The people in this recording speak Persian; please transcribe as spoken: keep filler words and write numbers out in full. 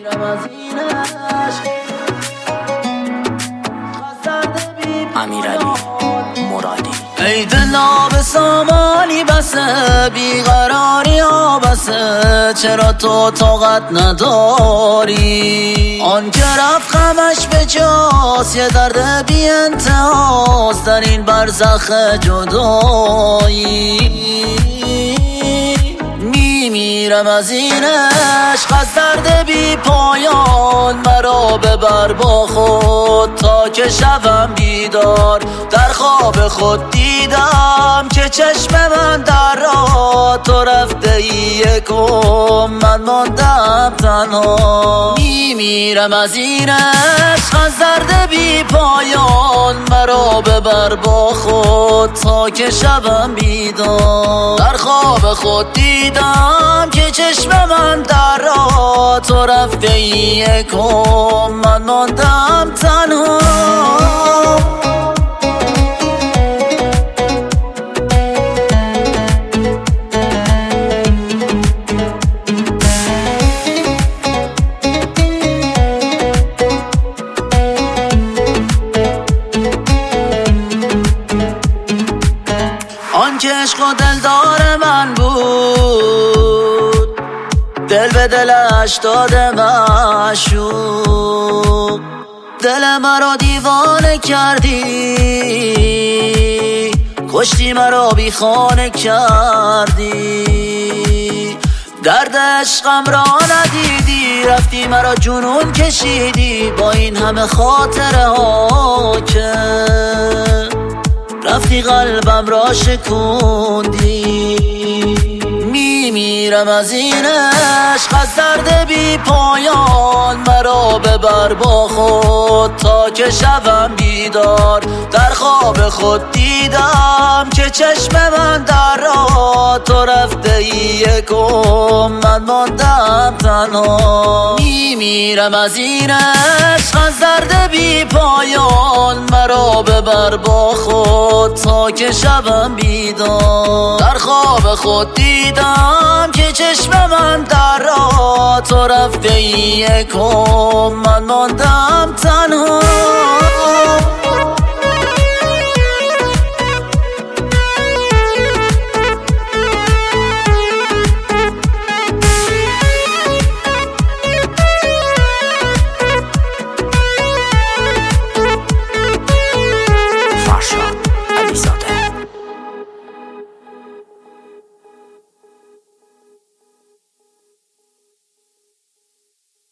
امیرعلی مرادی. ای دلا به سامانی بسه، بیقراری ها بسه، چرا تو طاقت نداری؟ آن که رفت غمش به جاست، یه درد بی انتهاست در این برزخ جدایی. میمیرم از این عشق، از درد بی پایان، مرا ببر با خود تا که شوم بیدار. در خواب خود دیدم که چشم من در راه تو رفته ای یکم، من ماندم تنها. میمیرم از این عشق، از درد بی پایان، مرا ببر با خود تا که شوم بیدار. در خواب خود دیدم که چشم من در راه تو رفته ای یکم، من ماندم تنها. آن که عشق و دلدار من بود، دل به دلش داده معشوق. دل مرا دیوانه کردی، کشتی مرا بی خانه کردی. درد عشقم را ندیدی، رفتی مرا جنون کشیدی. با این همه خاطره ها که رفتی قلبم را شکوندی. میمیرم از این عشق، از درد بی پایان، مرا ببر با خود تا که شوم بیدار. در خواب خود دیدم که چشم من در راه تو رفته ای یکم، من ماندم تنها. میمیرم از این عشق، از درد بی پایان، مرا ببر با خود تا که شوم بیدار. در خواب خود دیدم که چشم من در راه تو رفته ای یکم، من ماندم تنها.